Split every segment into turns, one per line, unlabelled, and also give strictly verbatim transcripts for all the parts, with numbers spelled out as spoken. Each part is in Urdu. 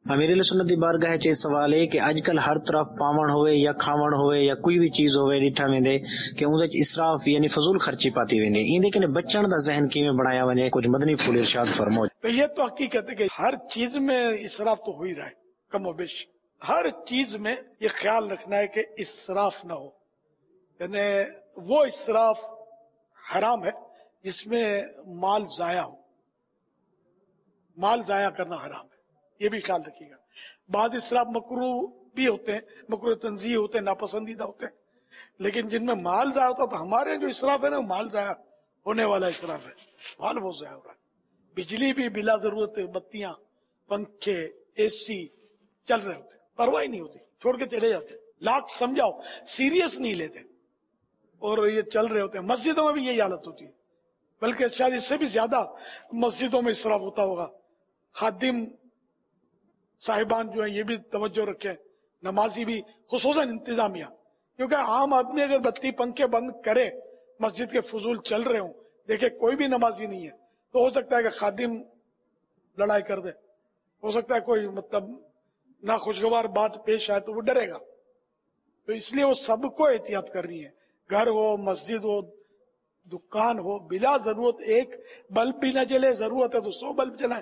امیر سنت دی بارگاہ چ سوال ہے کہ اج کل ہر طرف پاون ہوئے یا کھاون ہوئے یا کوئی بھی چیز ہوئے ڈٹھا ویندے کہ اون وچ اسراف یعنی فضول خرچی پاتی ویندی، ایندے کنے بچن دا ذہن کیویں بنایا ونجے، کچھ مدنی پھول ارشاد فرمو۔
تو یہ تو حقیقت ہے کہ ہر چیز میں اسراف تو ہو ہی رہا ہے، کم و بیش ہر چیز میں یہ خیال رکھنا ہے کہ اسراف نہ ہو، یعنی وہ اسراف حرام ہے جس میں مال ضائع ہو، مال ضائع کرنا حرام ہے، یہ بھی خیال رکھیے گا۔ بعض اسراف مکروہ بھی ہوتے ہیں، مکروہ تنزیہ ہوتے ہیں، ناپسندیدہ ہوتے ہیں، لیکن جن میں مال ضائع ہوتا ہے تو ہمارے جو اسراف ہے نا وہ مال ضائع ہونے والا اسراف ہے، مال وہ ضائع ہو رہا ہے۔ بجلی بھی بلا ضرورت، بتیاں، پنکھے، اے سی چل رہے ہوتے، پرواہ نہیں ہوتی، چھوڑ کے چلے جاتے، لاکھ سمجھاؤ سیریس نہیں لیتے اور یہ چل رہے ہوتے ہیں۔ مسجدوں میں بھی یہی حالت ہوتی ہے، بلکہ شاید اس سے بھی زیادہ مسجدوں میں اسراف ہوتا ہوگا۔ خادم صاحبان جو ہیں یہ بھی توجہ رکھیں، نمازی بھی، خصوصاً انتظامیہ، کیونکہ عام آدمی اگر بتی پنکھے بند کرے، مسجد کے فضول چل رہے ہوں، دیکھیں کوئی بھی نمازی نہیں ہے تو ہو سکتا ہے کہ خادم لڑائی کر دے، ہو سکتا ہے کوئی مطلب ناخوشگوار بات پیش آئے تو وہ ڈرے گا، تو اس لیے وہ سب کو احتیاط کرنی ہے، گھر ہو، مسجد ہو، دکان ہو، بلا ضرورت ایک بلب بھی نہ جلے، ضرورت ہے تو سو بلب جلائیں،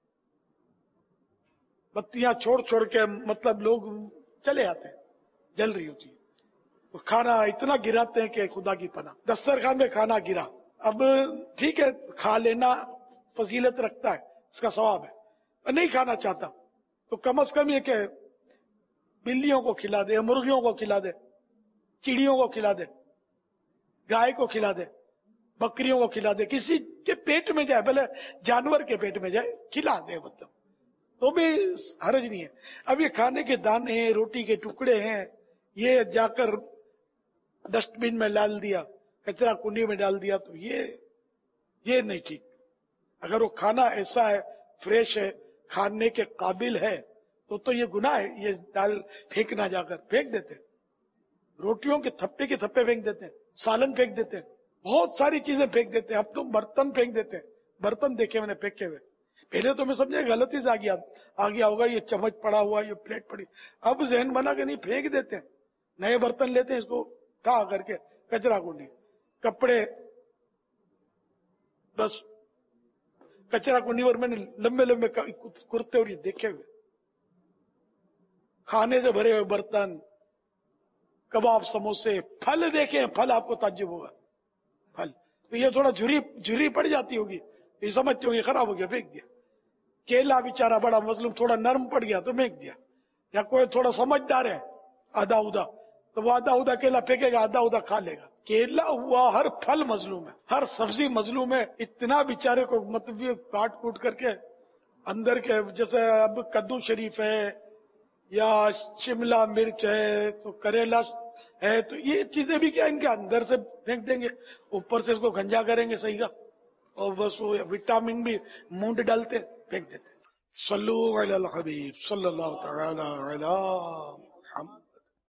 بتیاں چھوڑ چھوڑ کے مطلب لوگ چلے آتے ہیں، جل رہی ہوتی ہے، کھانا اتنا گراتے ہیں کہ خدا کی پناہ، دسترخوان میں کھانا گرا، اب ٹھیک ہے کھا لینا فضیلت رکھتا ہے، اس کا ثواب ہے، نہیں کھانا چاہتا تو کم از کم یہ کہ بلیوں کو کھلا دے، مرغیوں کو کھلا دے، چڑیوں کو کھلا دے، گائے کو کھلا دے، بکریوں کو کھلا دے، کسی کے پیٹ میں جائے، بھلے جانور کے پیٹ میں جائے کھلا دے، مطلب تو بھی حرج نہیں ہے۔ اب یہ کھانے کے دانے ہیں، روٹی کے ٹکڑے ہیں، یہ جا کر ڈسٹ بن میں ڈال دیا، کچرا کنڈی میں ڈال دیا، تو یہ یہ نہیں ٹھیک۔ اگر وہ کھانا ایسا ہے، فریش ہے، کھانے کے قابل ہے تو تو یہ گناہ ہے، یہ ڈال پھینکنا، جا کر پھینک دیتے، روٹیوں کے تھپے کے تھپے پھینک دیتے ہیں، سالن پھینک دیتے ہیں، بہت ساری چیزیں پھینک دیتے ہیں، اب تو برتن پھینک دیتے ہیں، برتن دیکھے میں نے پھینکے ہوئے، پہلے تو میں سمجھا غلطی سے آ گیا آ گیا ہوگا، یہ چمچ پڑا ہوا، یہ پلیٹ پڑی، اب ذہن بنا کہ نہیں پھینک دیتے ہیں، نئے برتن لیتے ہیں، اس کو ٹھا کر کے کچرا کنڈی، کپڑے بس کچرا کنڈی، اور میں نے لمبے لمبے کرتے اور یہ دیکھے ہوئے، کھانے سے بھرے ہوئے برتن، کباب، سموسے، پھل دیکھیں، پھل آپ کو تعجب ہوگا، پھل تو یہ تھوڑا جھری جھری پڑ جاتی ہوگی، یہ سمجھتے ہو یہ خراب ہو گیا، پھینک دیا۔ کیلا بیچارہ بڑا مظلوم تھوڑا نرم پڑ گیا تو پھینک دیا، یا کوئی تھوڑا سمجھدار ہے آدھا اودا تو وہ آدھا اودا کیلا پھینکے گا، آدھا اودا کھا لے گا۔ کیلا ہوا، ہر پھل مظلوم ہے، ہر سبزی مظلوم ہے، اتنا بیچارے کو مطلب یہ کاٹ کوٹ کر کے اندر کے، جیسے اب کدو شریف ہے یا شملہ مرچ ہے تو کریلا ہے، تو یہ چیزیں بھی کیا ان کے اندر سے پھینک دیں گے، اوپر سے اس کو گنجا کریں گے صحیح کا، اور بس وہ وٹامن بھی مونڈ ڈالتے پھینک دیتے۔ صلو علی الحبیب صلی اللہ تعالی علی